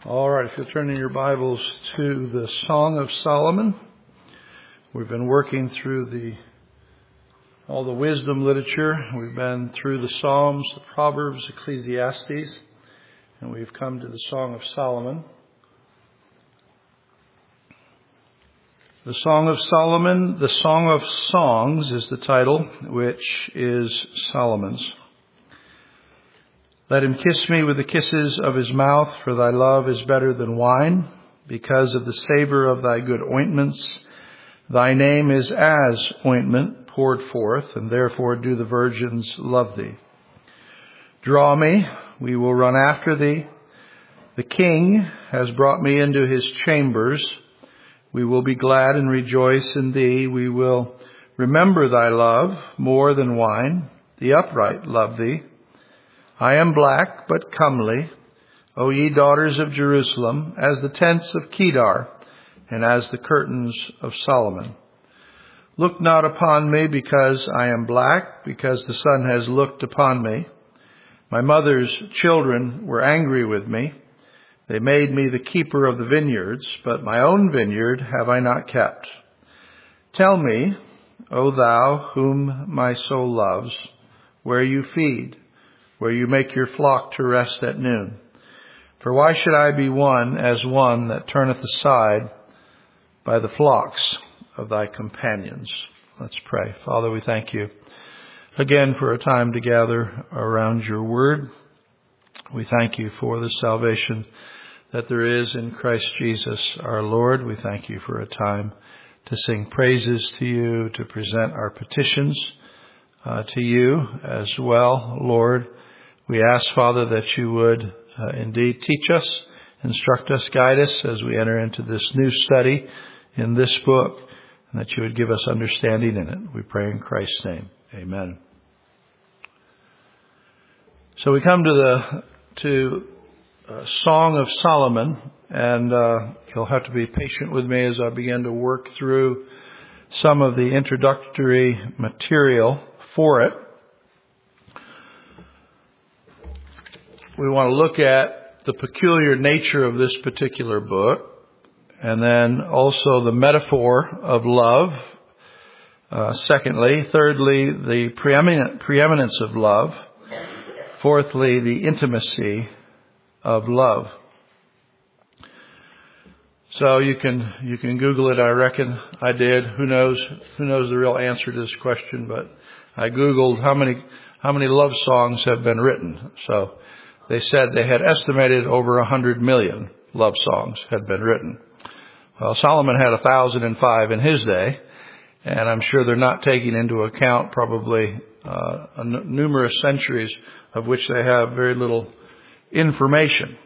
All right, if you'll turn in your Bibles to the Song of Solomon. We've been working through all the wisdom literature. We've been through the Psalms, the Proverbs, Ecclesiastes, and we've come to the Song of Solomon. The Song of Solomon, the Song of Songs is the title, which is Solomon's. Let him kiss me with the kisses of his mouth, for thy love is better than wine. Because of the savor of thy good ointments, thy name is as ointment poured forth, and therefore do the virgins love thee. Draw me, we will run after thee. The king has brought me into his chambers. We will be glad and rejoice in thee. We will remember thy love more than wine. The upright love thee. I am black, but comely, O ye daughters of Jerusalem, as the tents of Kedar, and as the curtains of Solomon. Look not upon me because I am black, because the sun has looked upon me. My mother's children were angry with me. They made me the keeper of the vineyards, but my own vineyard have I not kept. Tell me, O thou whom my soul loves, where you feed, where you make your flock to rest at noon. For why should I be one as one that turneth aside by the flocks of thy companions? Let's pray. Father, we thank you again for a time to gather around your word. We thank you for the salvation that there is in Christ Jesus our Lord. We thank you for a time to sing praises to you, to present our petitions to you as well, Lord. We ask, Father, that you would indeed teach us, instruct us, guide us as we enter into this new study in this book, and that you would give us understanding in it. We pray in Christ's name. Amen. So we come to Song of Solomon, and you'll have to be patient with me as I begin to work through some of the introductory material for it. We want to look at the peculiar nature of this particular book, and then also the metaphor of love. Secondly, thirdly, the preeminence of love. Fourthly, the intimacy of love. So you can Google it. I reckon I did. Who knows the real answer to this question? But I Googled how many love songs have been written. So they said they had estimated over 100 million love songs had been written. Well, Solomon had 1,005 in his day, and I'm sure they're not taking into account probably numerous centuries of which they have very little information.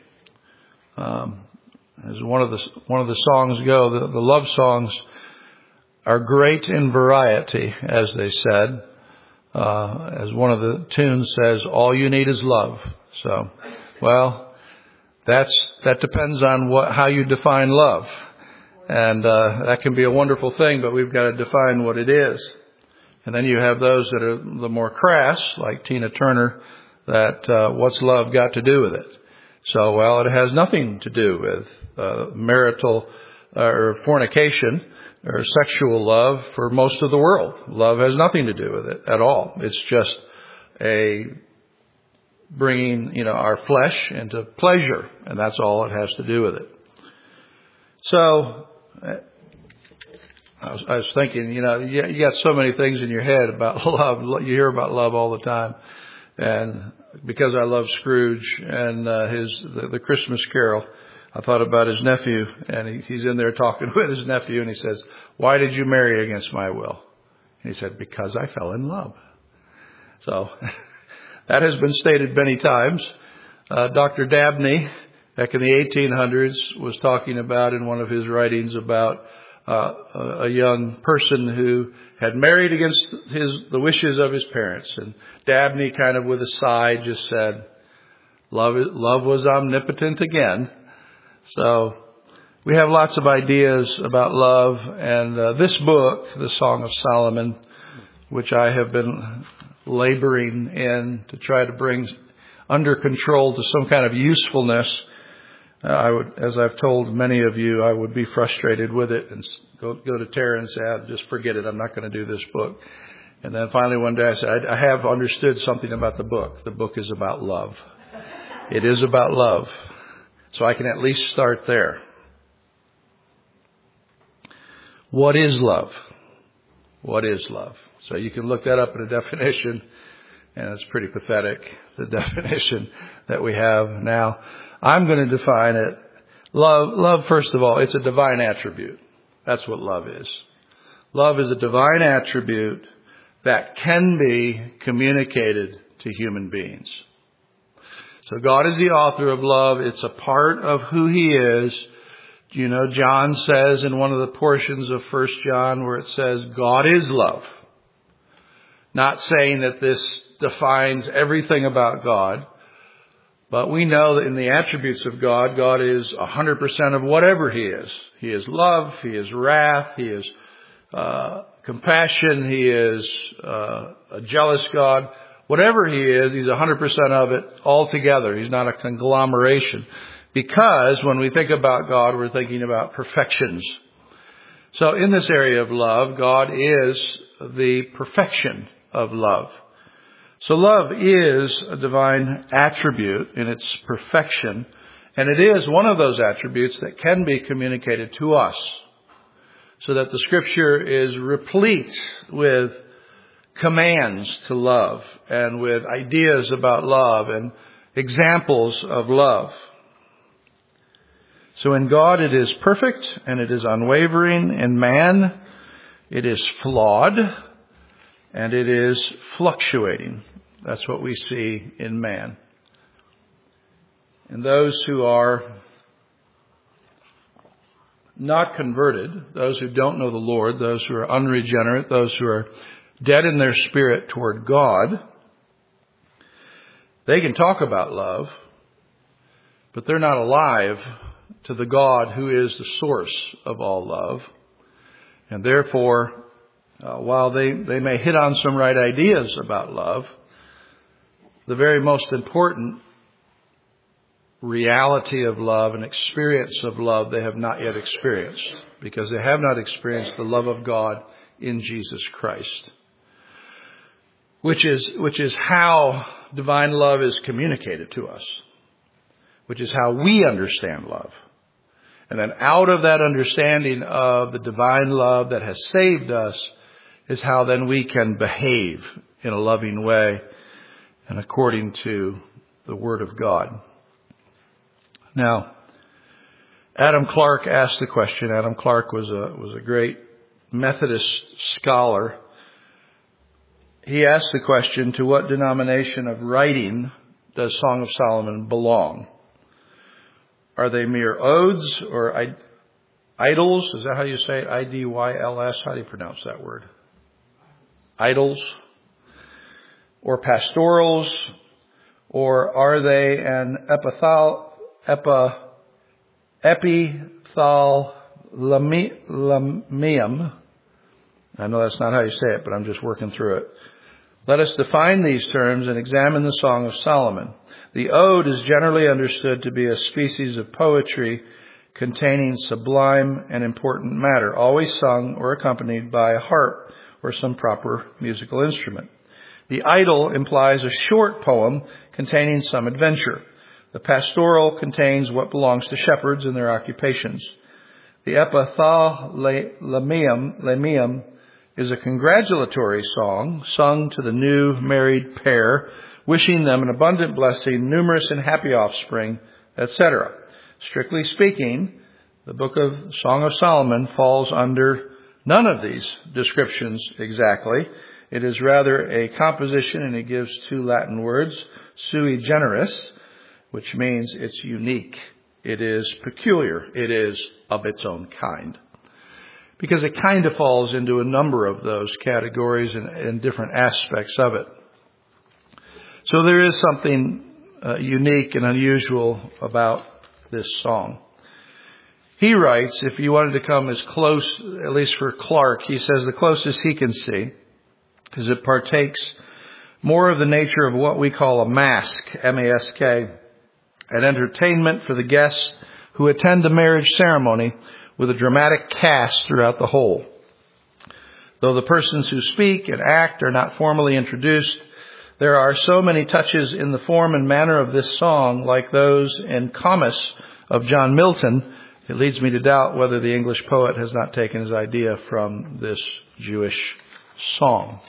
As one of the songs go, the love songs are great in variety, as they said. As one of the tunes says, all you need is love. So, well, that depends on how you define love. And that can be a wonderful thing, but we've got to define what it is. And then you have those that are the more crass, like Tina Turner, that what's love got to do with it? So, well, it has nothing to do with marital or fornication or sexual love for most of the world. Love has nothing to do with it at all. It's just bringing, our flesh into pleasure, and that's all it has to do with it. So, I was thinking, you got so many things in your head about love. You hear about love all the time. And because I love Scrooge and the Christmas Carol, I thought about his nephew, and he's in there talking with his nephew, and he says, "Why did you marry against my will?" And he said, "Because I fell in love." So that has been stated many times. Dr. Dabney, back in the 1800s, was talking about in one of his writings about a young person who had married against the wishes of his parents. And Dabney, kind of with a sigh, just said, love was omnipotent again. So we have lots of ideas about love. And this book, the Song of Solomon, which I have been laboring in to try to bring under control to some kind of usefulness, As I've told many of you, I would be frustrated with it and go to Tara and say, just forget it. I'm not going to do this book. And then finally one day I said, I have understood something about the book. The book is about love. It is about love. So I can at least start there. What is love? What is love? So you can look that up in a definition, and it's pretty pathetic, the definition that we have now. I'm going to define it. Love, first of all, it's a divine attribute. That's what love is. Love is a divine attribute that can be communicated to human beings. So God is the author of love. It's a part of who He is. You know, John says in one of the portions of 1 John where it says, God is love. Not saying that this defines everything about God, but we know that in the attributes of God, God is 100% of whatever He is. He is love, He is wrath, He is compassion, He is a jealous God. Whatever He is, He's 100% of it altogether. He's not a conglomeration. Because when we think about God, we're thinking about perfections. So in this area of love, God is the perfection of love. So love is a divine attribute in its perfection, and it is one of those attributes that can be communicated to us, so that the Scripture is replete with commands to love and with ideas about love and examples of love. So in God it is perfect and it is unwavering. In man it is flawed and it is fluctuating. That's what we see in man. And those who are not converted, those who don't know the Lord, those who are unregenerate, those who are dead in their spirit toward God, they can talk about love, but they're not alive to the God who is the source of all love. And therefore, while they may hit on some right ideas about love, the very most important reality of love and experience of love they have not yet experienced, because they have not experienced the love of God in Jesus Christ, which is how divine love is communicated to us, which is how we understand love. And then out of that understanding of the divine love that has saved us is how then we can behave in a loving way and according to the Word of God. Now, Adam Clarke asked the question. Adam Clarke was a great Methodist scholar. He asked the question, to what denomination of writing does Song of Solomon belong? Are they mere odes or idols? Is that how you say it? I-D-Y-L-S? How do you pronounce that word? Idols? Or pastorals? Or are they an epithalamium? I know that's not how you say it, but I'm just working through it. Let us define these terms and examine the Song of Solomon. The ode is generally understood to be a species of poetry containing sublime and important matter, always sung or accompanied by a harp or some proper musical instrument. The idyll implies a short poem containing some adventure. The pastoral contains what belongs to shepherds and their occupations. The epithalamium is a congratulatory song sung to the new married pair, wishing them an abundant blessing, numerous and happy offspring, etc. Strictly speaking, the book of Song of Solomon falls under none of these descriptions exactly. It is rather a composition, and it gives two Latin words, sui generis, which means it's unique. It is peculiar. It is of its own kind. Because it kind of falls into a number of those categories and different aspects of it. So there is something unique and unusual about this song. He writes, if you wanted to come as close, at least for Clarke, he says the closest he can see is it partakes more of the nature of what we call a mask, M-A-S-K, an entertainment for the guests who attend the marriage ceremony with a dramatic cast throughout the whole. Though the persons who speak and act are not formally introduced, there are so many touches in the form and manner of this song, like those in Comus of John Milton, it leads me to doubt whether the English poet has not taken his idea from this Jewish song.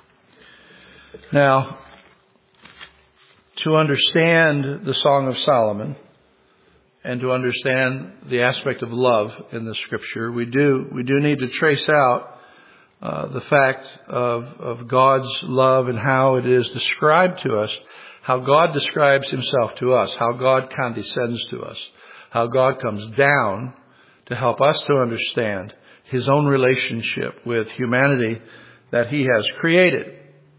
Now, to understand the Song of Solomon and to understand the aspect of love in the Scripture, we do need to trace out the fact of God's love and how it is described to us, how God describes himself to us, how God condescends to us, how God comes down to help us to understand his own relationship with humanity that he has created.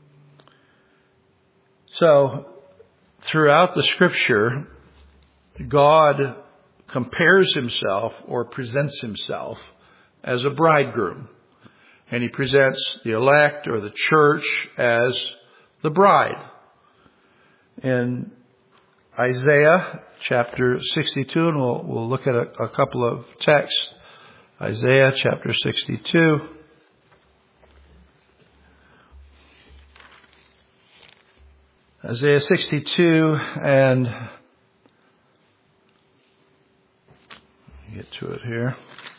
So, throughout the Scripture, God compares himself or presents himself as a bridegroom. And he presents the elect or the church as the bride. In Isaiah chapter 62, and we'll look at a couple of texts. Isaiah chapter 62. Isaiah 62, and get to it here.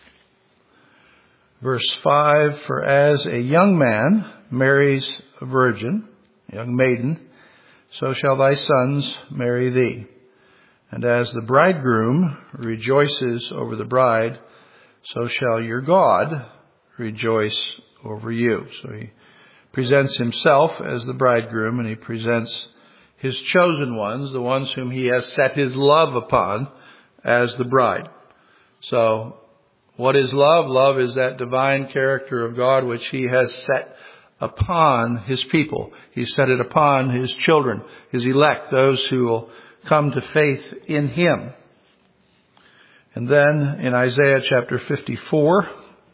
Verse 5, for as a young man marries a virgin, a young maiden, so shall thy sons marry thee. And as the bridegroom rejoices over the bride, so shall your God rejoice over you. So he presents himself as the bridegroom, and he presents his chosen ones, the ones whom he has set his love upon, as the bride. So, what is love? Love is that divine character of God which he has set upon his people. He set it upon his children, his elect, those who will come to faith in him. And then in Isaiah chapter 54,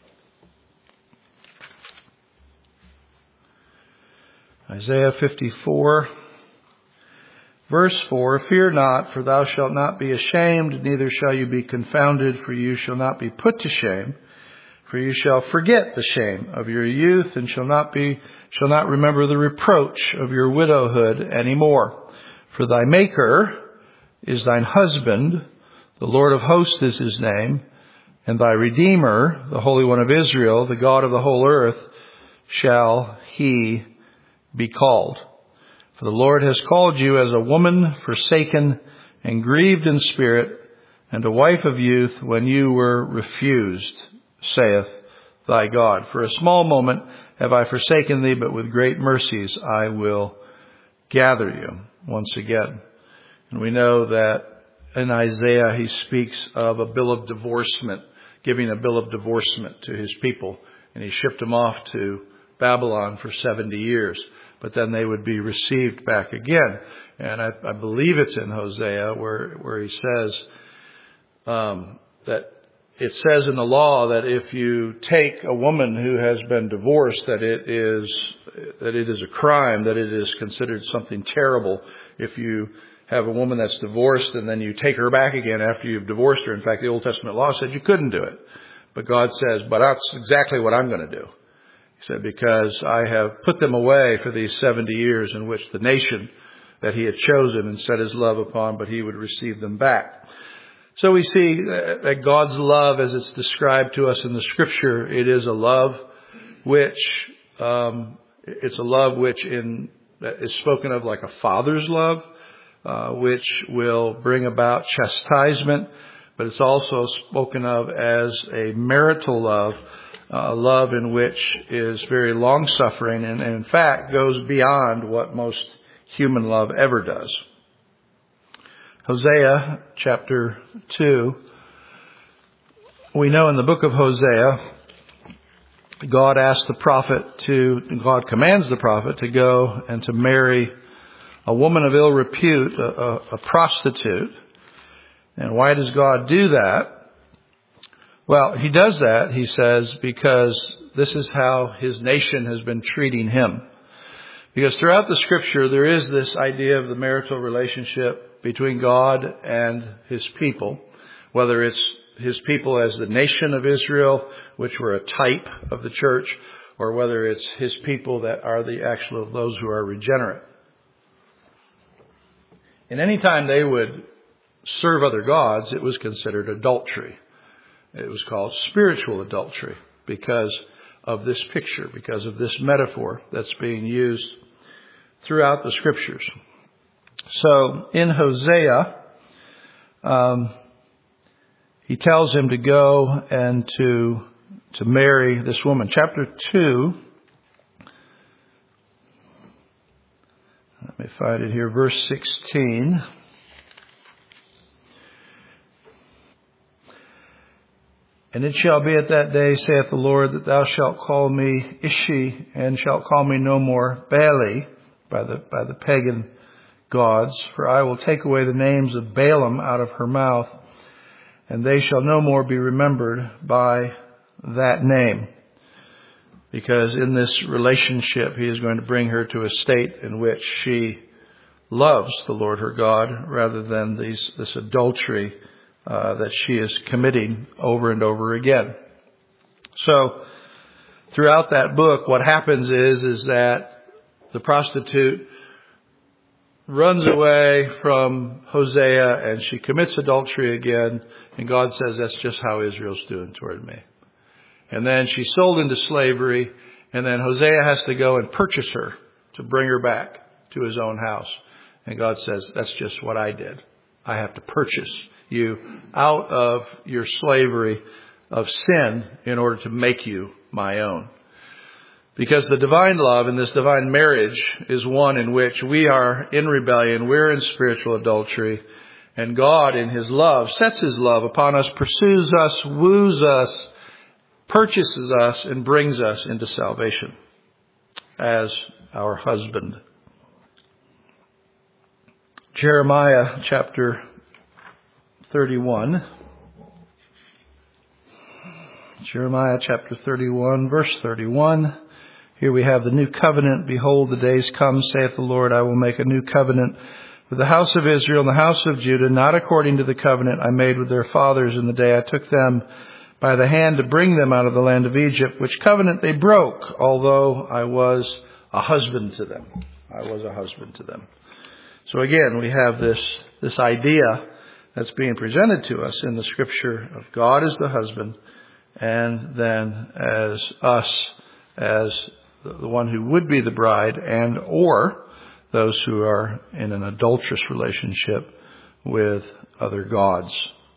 Isaiah 54, verse 4, fear not, for thou shalt not be ashamed, neither shall you be confounded, for you shall not be put to shame. For you shall forget the shame of your youth, and shall not remember the reproach of your widowhood any more. For thy Maker is thine husband, the Lord of hosts is his name, and thy Redeemer, the Holy One of Israel, the God of the whole earth, shall he be called. For the Lord has called you as a woman forsaken and grieved in spirit, and a wife of youth when you were refused, saith thy God. For a small moment have I forsaken thee, but with great mercies I will gather you once again. And we know that in Isaiah he speaks of a bill of divorcement, giving a bill of divorcement to his people. And he shipped them off to Babylon for 70 years. But then they would be received back again. And I believe it's in Hosea where he says that it says in the law that if you take a woman who has been divorced, that it is a crime, that it is considered something terrible if you have a woman that's divorced and then you take her back again after you've divorced her. In fact, the Old Testament law said you couldn't do it. But God says, but that's exactly what I'm going to do. He said, because I have put them away for these 70 years in which the nation that he had chosen and set his love upon, but he would receive them back. So we see that God's love, as it's described to us in the Scripture, it is a love which, is spoken of like a father's love, which will bring about chastisement, but it's also spoken of as a marital love, a love in which is very long-suffering and in fact goes beyond what most human love ever does. Hosea chapter 2. We know in the book of Hosea, God commands the prophet to go and to marry a woman of ill repute, a prostitute. And why does God do that? Well, he does that, he says, because this is how his nation has been treating him. Because throughout the Scripture, there is this idea of the marital relationship between God and his people, whether it's his people as the nation of Israel, which were a type of the church, or whether it's his people that are the actual those who are regenerate. And any time they would serve other gods, it was considered adultery. It was called spiritual adultery because of this picture, because of this metaphor that's being used throughout the scriptures. So in Hosea, he tells him to go and to marry this woman. Chapter 2, let me find it here, verse 16. And it shall be at that day, saith the Lord, that thou shalt call me Ishi, and shalt call me no more Baali, by the pagan gods. For I will take away the names of Balaam out of her mouth, and they shall no more be remembered by that name. Because in this relationship, he is going to bring her to a state in which she loves the Lord her God, rather than this adultery that she is committing over and over again. So throughout that book, what happens is that the prostitute runs away from Hosea and she commits adultery again. And God says, that's just how Israel's doing toward me. And then she's sold into slavery. And then Hosea has to go and purchase her to bring her back to his own house. And God says, that's just what I did. I have to purchase you out of your slavery of sin in order to make you my own. Because the divine love and this divine marriage is one in which we are in rebellion, we're in spiritual adultery, and God in his love sets his love upon us, pursues us, woos us, purchases us, and brings us into salvation as our husband. Jeremiah chapter 31. Jeremiah chapter 31, verse 31. Here we have the new covenant. Behold, the days come, saith the Lord, I will make a new covenant with the house of Israel and the house of Judah, not according to the covenant I made with their fathers in the day I took them by the hand to bring them out of the land of Egypt, which covenant they broke, although I was a husband to them. I was a husband to them. So again, we have this idea that's being presented to us in the scripture of God as the husband, and then as us as the one who would be the bride, and or those who are in an adulterous relationship with other gods.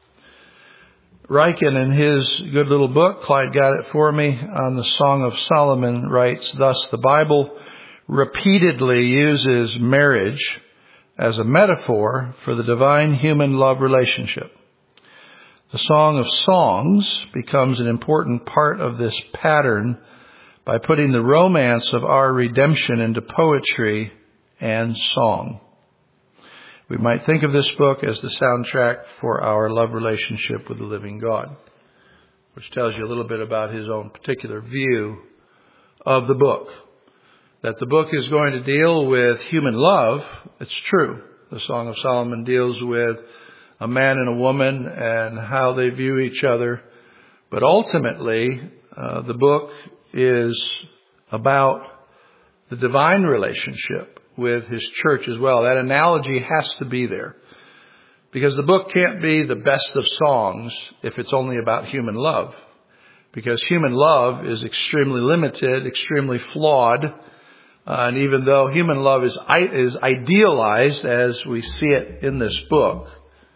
Ryken, in his good little book, Clyde got it for me, on the Song of Solomon, writes, thus the Bible repeatedly uses marriage as a metaphor for the divine human love relationship. The Song of Songs becomes an important part of this pattern by putting the romance of our redemption into poetry and song. We might think of this book as the soundtrack for our love relationship with the living God, which tells you a little bit about his own particular view of the book. That the book is going to deal with human love, it's true. The Song of Solomon deals with a man and a woman and how they view each other. But ultimately, the book is about the divine relationship with his church as well. That analogy has to be there. Because the book can't be the best of songs if it's only about human love. Because human love is extremely limited, extremely flawed. And even though human love is idealized as we see it in this book,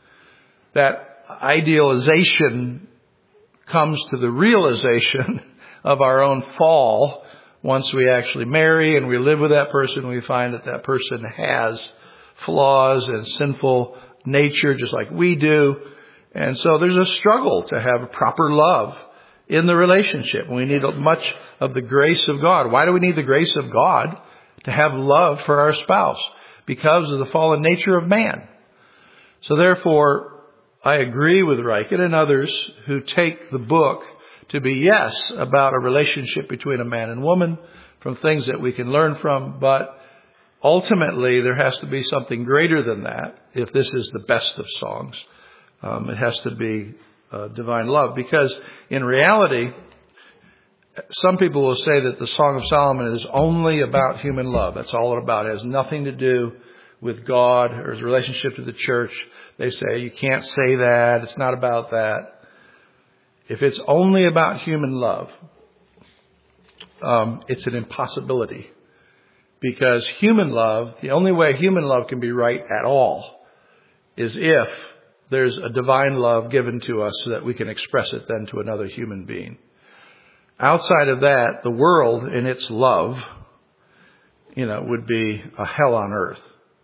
that idealization comes to the realization of our own fall. Once we actually marry and we live with that person, we find that that person has flaws and sinful nature just like we do. And so there's a struggle to have proper love in the relationship. We need much of the grace of God. Why do we need the grace of God? To have love for our spouse. Because of the fallen nature of man. So therefore, I agree with Ryken and others who take the book to be, yes, about a relationship between a man and woman, from things that we can learn from, but ultimately there has to be something greater than that if this is the best of songs. It has to be divine love, because in reality, some people will say that the Song of Solomon is only about human love. That's all about. It has nothing to do with God or his relationship to the church. They say you can't say that. It's not about that. If it's only about human love, it's an impossibility. Because human love, the only way human love can be right at all is if there's a divine love given to us so that we can express it then to another human being. Outside of that, the world in its love, would be a hell on earth.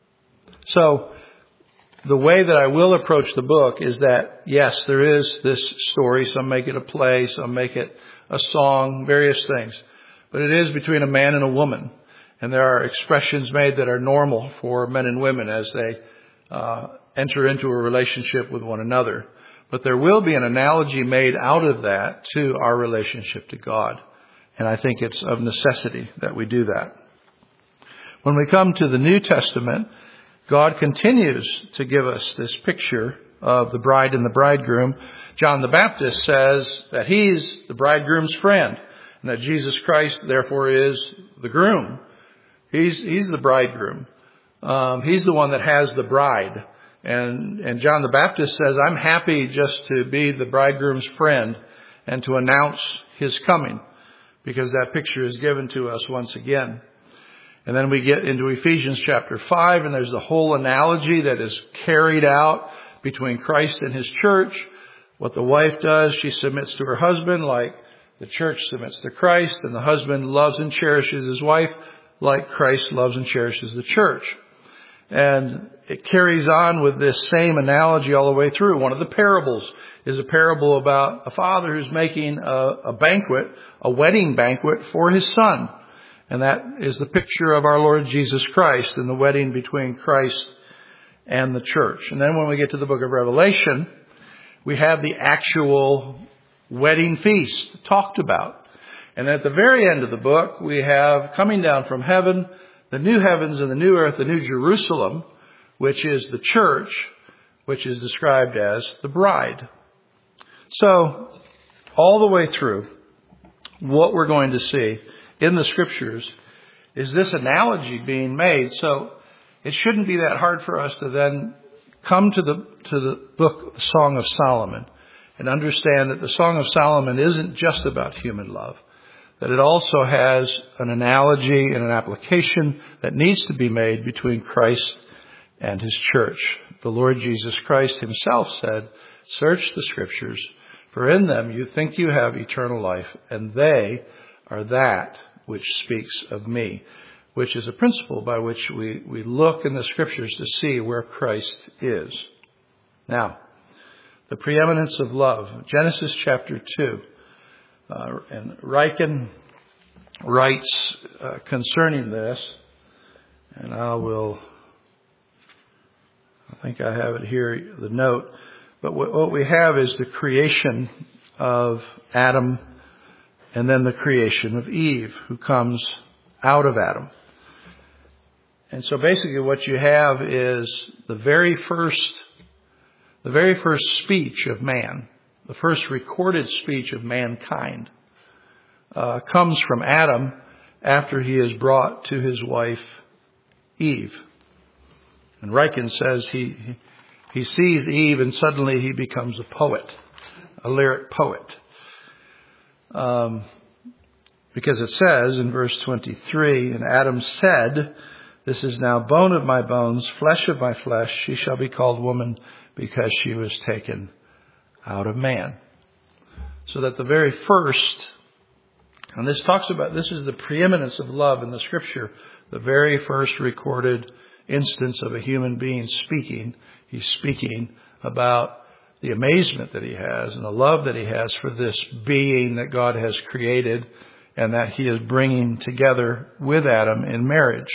So the way that I will approach the book is that, yes, there is this story. Some make it a play, some make it a song, various things. But it is between a man and a woman. And there are expressions made that are normal for men and women as they enter into a relationship with one another. But there will be an analogy made out of that to our relationship to God. And I think it's of necessity that we do that. When we come to the New Testament, God continues to give us this picture of the bride and the bridegroom. John the Baptist says that he's the bridegroom's friend, and that Jesus Christ, therefore, is the groom. He's the bridegroom. He's the one that has the bride. And John the Baptist says, I'm happy just to be the bridegroom's friend and to announce his coming, because that picture is given to us once again. And then we get into Ephesians chapter 5, and there's the whole analogy that is carried out between Christ and his church. What the wife does, she submits to her husband like the church submits to Christ, and the husband loves and cherishes his wife like Christ loves and cherishes the church. And it carries on with this same analogy all the way through. One of the parables is a parable about a father who's making a banquet, a wedding banquet for his son. And that is the picture of our Lord Jesus Christ and the wedding between Christ and the church. And then when we get to the book of Revelation, we have the actual wedding feast talked about. And at the very end of the book, we have coming down from heaven, the new heavens and the new earth, the new Jerusalem, which is the church, which is described as the bride. So, all the way through, what we're going to see in the scriptures is this analogy being made. So, it shouldn't be that hard for us to then come to the book, the Song of Solomon, and understand that the Song of Solomon isn't just about human love, that it also has an analogy and an application that needs to be made between Christ and his church. The Lord Jesus Christ himself said, search the scriptures, for in them you think you have eternal life, and they are that which speaks of me, which is a principle by which we look in the scriptures to see where Christ is. Now, the preeminence of love. Genesis chapter 2. And Ryken writes concerning this, and I think I have it here, the note. But what we have is the creation of Adam and then the creation of Eve, who comes out of Adam. And so basically what you have is the very first speech of man, the first recorded speech of mankind, comes from Adam after he is brought to his wife Eve. And Ryken says he sees Eve and suddenly he becomes a poet, a lyric poet. Because it says in verse 23, and Adam said, this is now bone of my bones, flesh of my flesh. She shall be called woman because she was taken out of man. So that the very first, and this is the preeminence of love in the scripture, the very first recorded instance of a human being speaking. He's speaking about the amazement that he has and the love that he has for this being that God has created and that he is bringing together with Adam in marriage.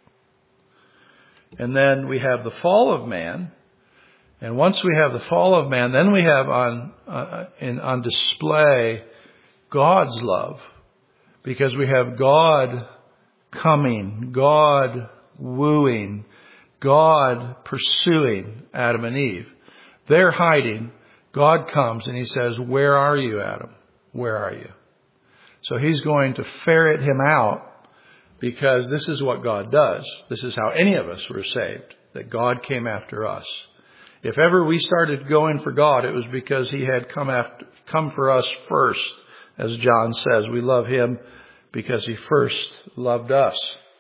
And then we have the fall of man. And once we have the fall of man, then we have on display God's love. Because we have God coming, God wooing, God pursuing Adam and Eve. They're hiding. God comes and he says, where are you, Adam? Where are you? So he's going to ferret him out, because this is what God does. This is how any of us were saved, that God came after us. If ever we started going for God, it was because he had come for us first. As John says, we love him because he first loved us.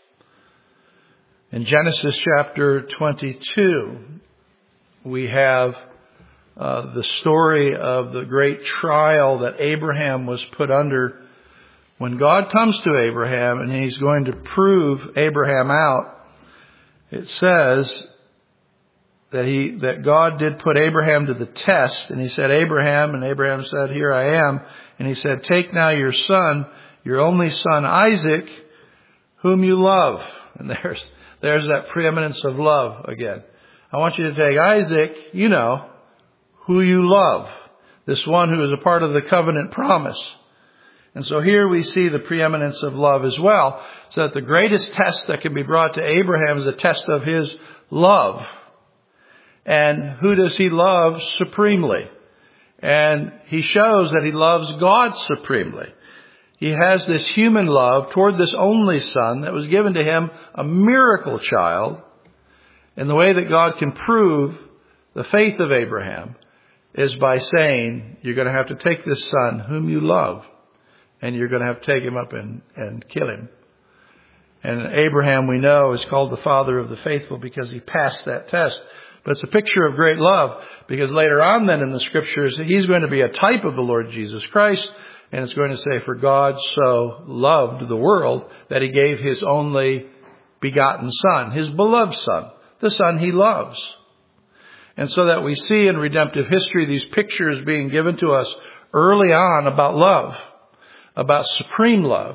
In Genesis chapter 22, we have the story of the great trial that Abraham was put under. When God comes to Abraham and he's going to prove Abraham out, it says that God did put Abraham to the test. And he said, Abraham, and Abraham said, here I am. And he said, take now your son, your only son Isaac, whom you love. And there's that preeminence of love again. I want you to take Isaac, you know, who you love. This one who is a part of the covenant promise. And so here we see the preeminence of love as well. So that the greatest test that can be brought to Abraham is a test of his love. And who does he love supremely? And he shows that he loves God supremely. He has this human love toward this only son that was given to him, a miracle child. And the way that God can prove the faith of Abraham is by saying, you're going to have to take this son whom you love, and you're going to have to take him up and kill him. And Abraham, we know, is called the father of the faithful because he passed that test. But it's a picture of great love, because later on then in the scriptures, he's going to be a type of the Lord Jesus Christ. And it's going to say, for God so loved the world that he gave his only begotten son, his beloved son, the son he loves. And so that we see in redemptive history these pictures being given to us early on about love, about supreme love.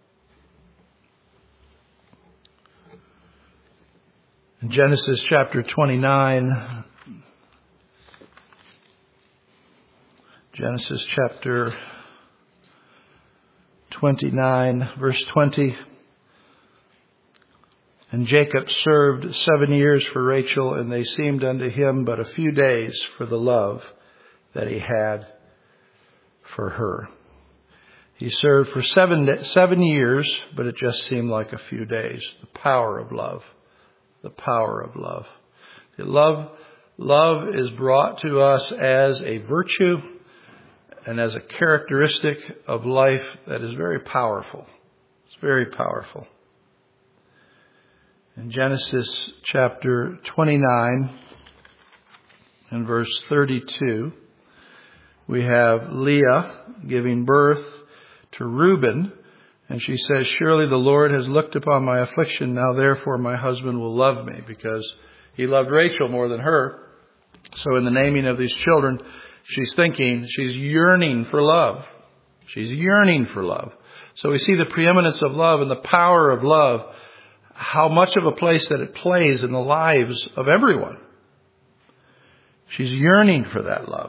In Genesis chapter 29, Genesis chapter 29, verse 20. And Jacob served 7 years for Rachel, and they seemed unto him but a few days for the love that he had for her. He served for 7 years, but it just seemed like a few days. The power of love. The power of love. Love is brought to us as a virtue and as a characteristic of life that is very powerful. It's very powerful. In Genesis chapter 29 and verse 32, we have Leah giving birth to Reuben. And she says, surely the Lord has looked upon my affliction. Now therefore my husband will love me, because he loved Rachel more than her. So in the naming of these children, she's yearning for love. She's yearning for love. So we see the preeminence of love and the power of love, how much of a place that it plays in the lives of everyone. She's yearning for that love.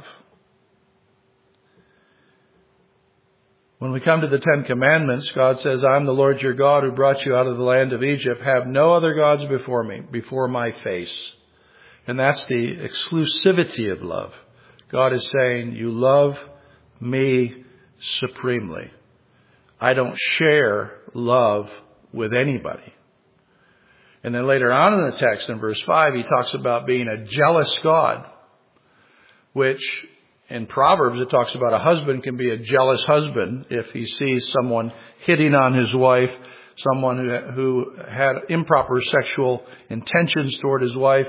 When we come to the Ten Commandments, God says, I'm the Lord your God who brought you out of the land of Egypt. Have no other gods before me, before my face. And that's the exclusivity of love. God is saying, you love me supremely. I don't share love with anybody. And then later on in the text, in verse 5, he talks about being a jealous God, which in Proverbs, it talks about a husband can be a jealous husband if he sees someone hitting on his wife, someone who had improper sexual intentions toward his wife.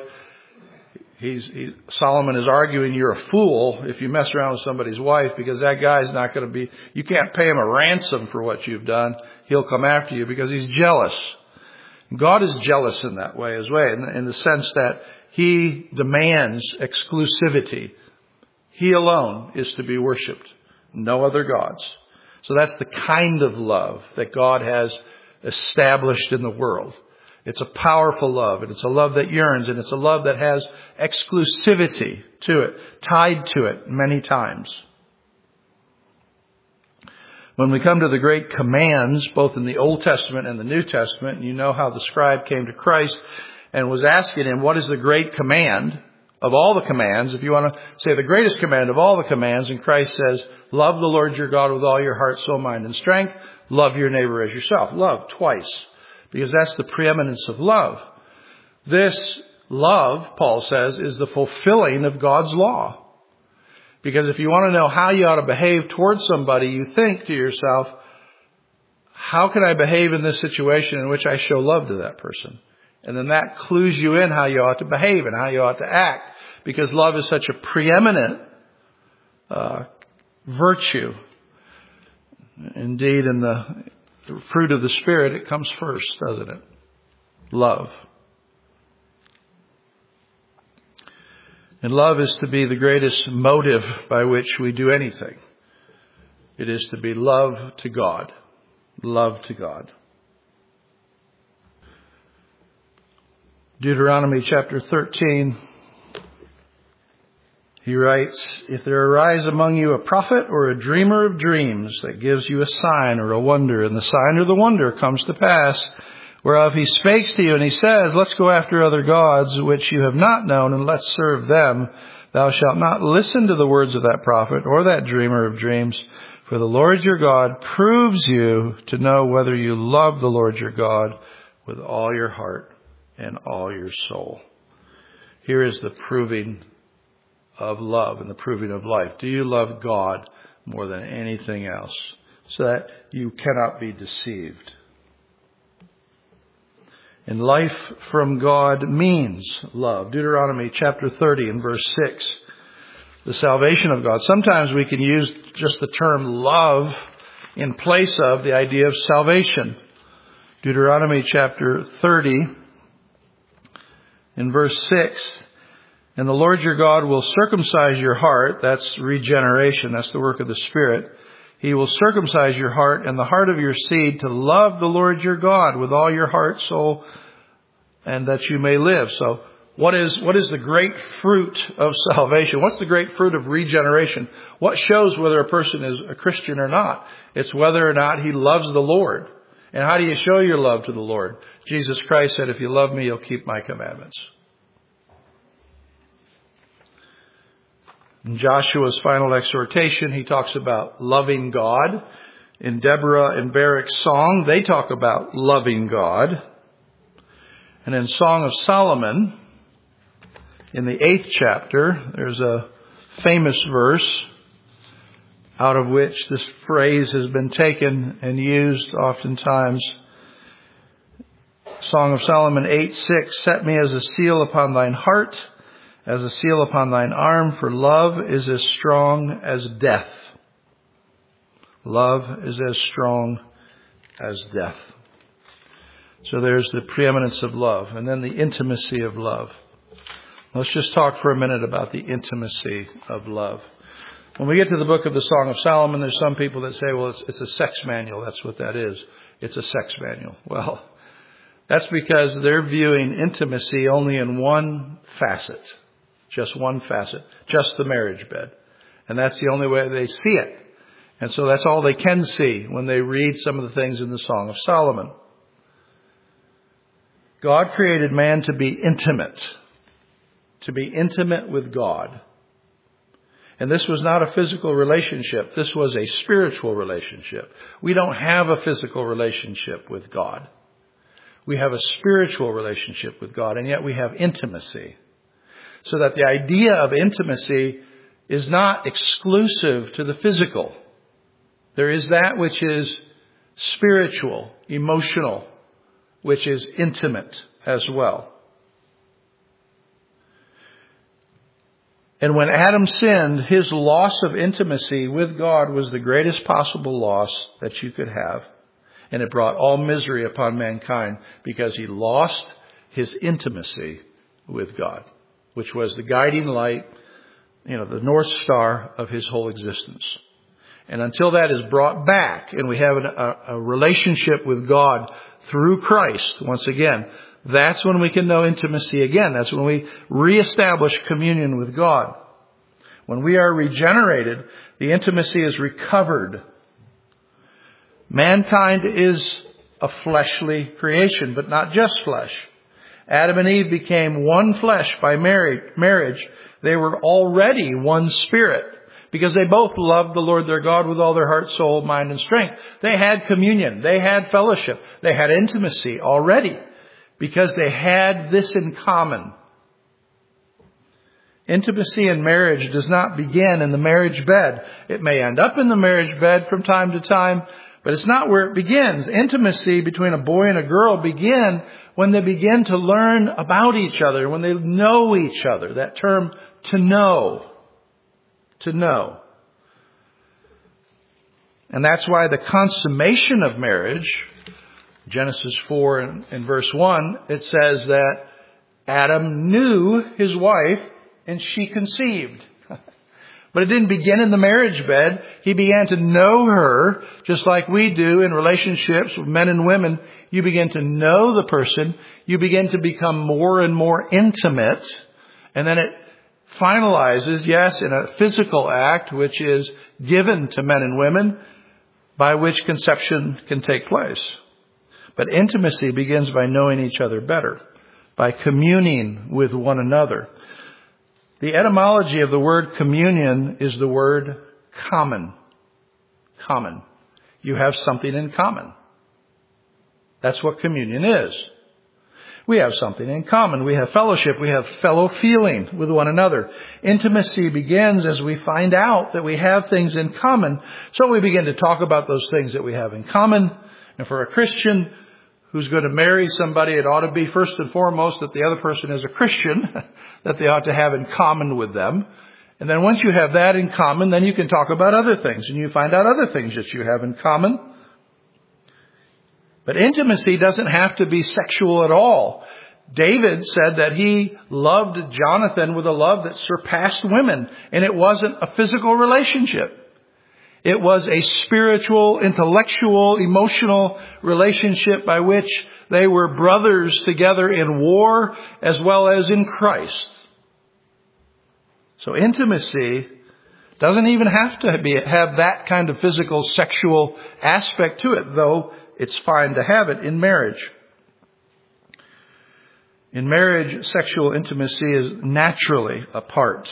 Solomon is arguing you're a fool if you mess around with somebody's wife, because that guy's not going to be, you can't pay him a ransom for what you've done. He'll come after you because he's jealous. God is jealous in that way as well, in the sense that he demands exclusivity. He alone is to be worshipped, no other gods. So that's the kind of love that God has established in the world. It's a powerful love, and it's a love that yearns, and it's a love that has exclusivity to it, tied to it many times. When we come to the great commands, both in the Old Testament and the New Testament, you know how the scribe came to Christ and was asking him, what is the great command? of all the commands, if you want to say the greatest command of all the commands, and Christ says, love the Lord your God with all your heart, soul, mind, and strength. Love your neighbor as yourself. Love twice, because that's the preeminence of love. This love, Paul says, is the fulfilling of God's law. Because if you want to know how you ought to behave towards somebody, you think to yourself, how can I behave in this situation in which I show love to that person? And then that clues you in how you ought to behave and how you ought to act. Because love is such a preeminent virtue. Indeed, in the fruit of the Spirit, it comes first, doesn't it? Love. And love is to be the greatest motive by which we do anything. It is to be love to God. Love to God. Deuteronomy chapter 13, he writes, if there arise among you a prophet or a dreamer of dreams that gives you a sign or a wonder, and the sign or the wonder comes to pass, whereof he speaks to you, and he says, let's go after other gods which you have not known, and let's serve them, thou shalt not listen to the words of that prophet or that dreamer of dreams, for the Lord your God proves you to know whether you love the Lord your God with all your heart and all your soul. Here is the proving of love and the proving of life. Do you love God more than anything else, so that you cannot be deceived? And life from God means love. Deuteronomy chapter 30 and verse 6. The salvation of God. Sometimes we can use just the term love in place of the idea of salvation. Deuteronomy chapter 30 in verse 6. And the Lord your God will circumcise your heart. That's regeneration. That's the work of the Spirit. He will circumcise your heart and the heart of your seed to love the Lord your God with all your heart, soul, and that you may live. So what is the great fruit of salvation? What's the great fruit of regeneration? What shows whether a person is a Christian or not? It's whether or not he loves the Lord. And how do you show your love to the Lord? Jesus Christ said, if you love me, you'll keep my commandments. In Joshua's final exhortation, he talks about loving God. In Deborah and Barak's song, they talk about loving God. And in Song of Solomon, in the 8th chapter, there's a famous verse out of which this phrase has been taken and used oftentimes. Song of Solomon 8:6, set me as a seal upon thine heart, as a seal upon thine arm, for love is as strong as death. Love is as strong as death. So there's the preeminence of love, and then the intimacy of love. Let's just talk for a minute about the intimacy of love. When we get to the book of the Song of Solomon, there's some people that say, well, it's a sex manual. That's what that is. It's a sex manual. Well, that's because they're viewing intimacy only in one facet. Just one facet. Just the marriage bed. And that's the only way they see it. And so that's all they can see when they read some of the things in the Song of Solomon. God created man to be intimate. To be intimate with God. And this was not a physical relationship. This was a spiritual relationship. We don't have a physical relationship with God. We have a spiritual relationship with God, and yet we have intimacy. So that the idea of intimacy is not exclusive to the physical. There is that which is spiritual, emotional, which is intimate as well. And when Adam sinned, his loss of intimacy with God was the greatest possible loss that you could have. And it brought all misery upon mankind because he lost his intimacy with God, which was the guiding light, the North Star of his whole existence. And until that is brought back and we have a relationship with God through Christ, once again, that's when we can know intimacy again. That's when we reestablish communion with God. When we are regenerated, the intimacy is recovered. Mankind is a fleshly creation, but not just flesh. Adam and Eve became one flesh by marriage. They were already one spirit because they both loved the Lord their God with all their heart, soul, mind, and strength. They had communion. They had fellowship. They had intimacy already because they had this in common. Intimacy in marriage does not begin in the marriage bed. It may end up in the marriage bed from time to time, but it's not where it begins. Intimacy between a boy and a girl begin when they begin to learn about each other, when they know each other. That term, to know. To know. And that's why the consummation of marriage, Genesis 4 and verse 1, it says that Adam knew his wife and she conceived. But it didn't begin in the marriage bed. He began to know her just like we do in relationships with men and women. You begin to know the person. You begin to become more and more intimate. And then it finalizes, yes, in a physical act, which is given to men and women, by which conception can take place. But intimacy begins by knowing each other better, by communing with one another. The etymology of the word communion is the word common. Common. You have something in common. That's what communion is. We have something in common. We have fellowship. We have fellow feeling with one another. Intimacy begins as we find out that we have things in common. So we begin to talk about those things that we have in common. And for a Christian who's going to marry somebody, it ought to be first and foremost that the other person is a Christian, that they ought to have in common with them. And then once you have that in common, then you can talk about other things, and you find out other things that you have in common. But intimacy doesn't have to be sexual at all. David said that he loved Jonathan with a love that surpassed women, and it wasn't a physical relationship. It was a spiritual, intellectual, emotional relationship by which they were brothers together in war as well as in Christ. So intimacy doesn't even have to have that kind of physical, sexual aspect to it, though it's fine to have it in marriage. In marriage, sexual intimacy is naturally a part.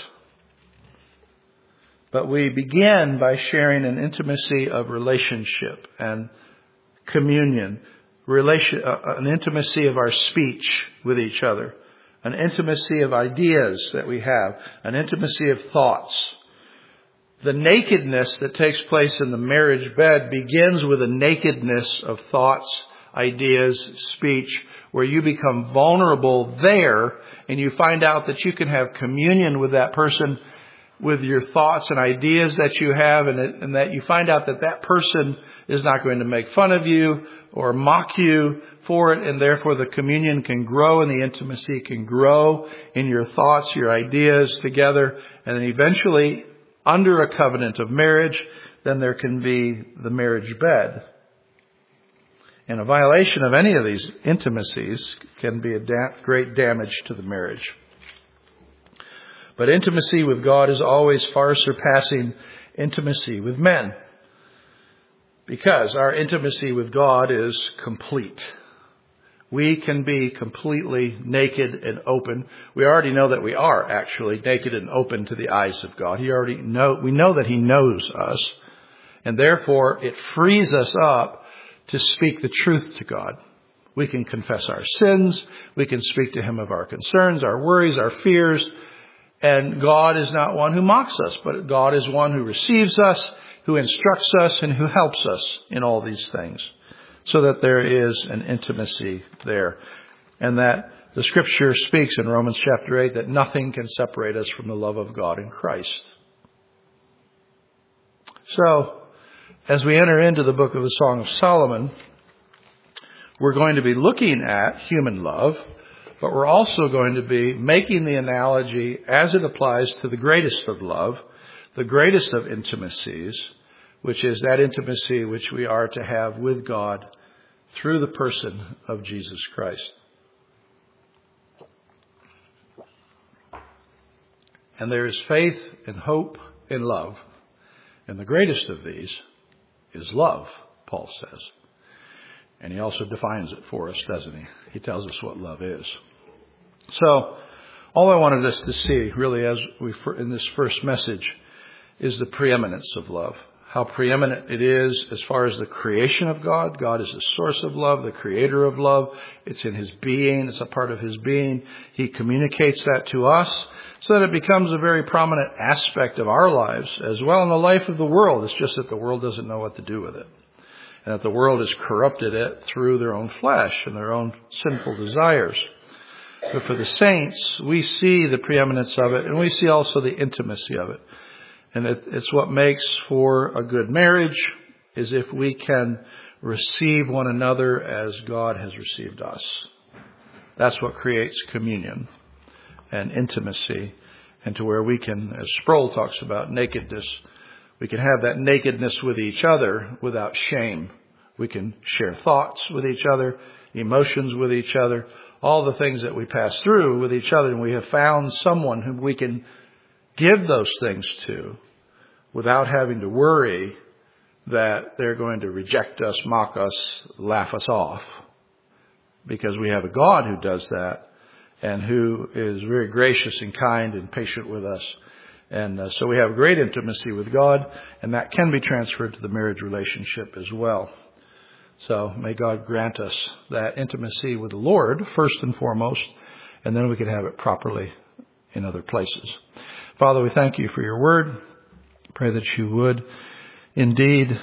But we begin by sharing an intimacy of relationship and communion, an intimacy of our speech with each other, an intimacy of ideas that we have, an intimacy of thoughts. The nakedness that takes place in the marriage bed begins with a nakedness of thoughts, ideas, speech, where you become vulnerable there and you find out that you can have communion with that person with your thoughts and ideas that you have, and that you find out that that person is not going to make fun of you or mock you for it, and therefore the communion can grow and the intimacy can grow in your thoughts, your ideas together, and then eventually under a covenant of marriage, then there can be the marriage bed. And a violation of any of these intimacies can be a great damage to the marriage. But intimacy with God is always far surpassing intimacy with men, because our intimacy with God is complete. We can be completely naked and open. We already know that we are actually naked and open to the eyes of God. We know that He knows us, and therefore it frees us up to speak the truth to God. We can confess our sins. We can speak to Him of our concerns, our worries, our fears. And God is not one who mocks us, but God is one who receives us, who instructs us, and who helps us in all these things. So that there is an intimacy there. And that the Scripture speaks in Romans chapter 8 that nothing can separate us from the love of God in Christ. So, as we enter into the book of the Song of Solomon, we're going to be looking at human love, but we're also going to be making the analogy as it applies to the greatest of love, the greatest of intimacies, which is that intimacy which we are to have with God through the person of Jesus Christ. And there is faith and hope and love. And the greatest of these is love, Paul says. And he also defines it for us, doesn't he? He tells us what love is. So all I wanted us to see really as in this first message is the preeminence of love. How preeminent it is as far as the creation of God. God is the source of love, the creator of love. It's in his being. It's a part of his being. He communicates that to us so that it becomes a very prominent aspect of our lives as well in the life of the world. It's just that the world doesn't know what to do with it. And that the world has corrupted it through their own flesh and their own sinful desires. But for the saints, we see the preeminence of it, and we see also the intimacy of it. And it's what makes for a good marriage, is if we can receive one another as God has received us. That's what creates communion and intimacy, and to where we can, as Sproul talks about, nakedness, we can have that nakedness with each other without shame. We can share thoughts with each other, emotions with each other, all the things that we pass through with each other, and we have found someone whom we can give those things to without having to worry that they're going to reject us, mock us, laugh us off. Because we have a God who does that and who is very gracious and kind and patient with us. And so we have great intimacy with God, and that can be transferred to the marriage relationship as well. So may God grant us that intimacy with the Lord first and foremost, and then we can have it properly in other places. Father, we thank you for your word. Pray that you would indeed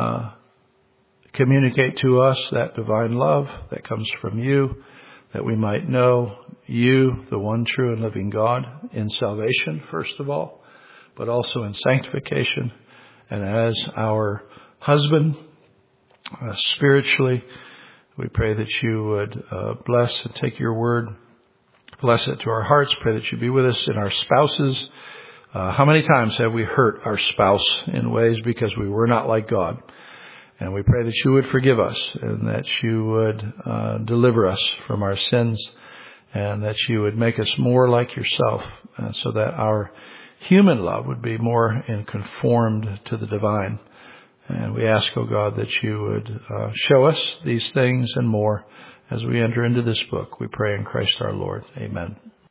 communicate to us that divine love that comes from you, that we might know you, the one true and living God, in salvation, first of all, but also in sanctification. And as our husband, spiritually, we pray that you would bless and take your word, bless it to our hearts. Pray that you be with us in our spouses. How many times have we hurt our spouse in ways because we were not like God? And we pray that you would forgive us and that you would deliver us from our sins and that you would make us more like yourself so that our human love would be more conformed to the divine. And we ask, O God, that you would show us these things and more as we enter into this book. We pray in Christ our Lord. Amen.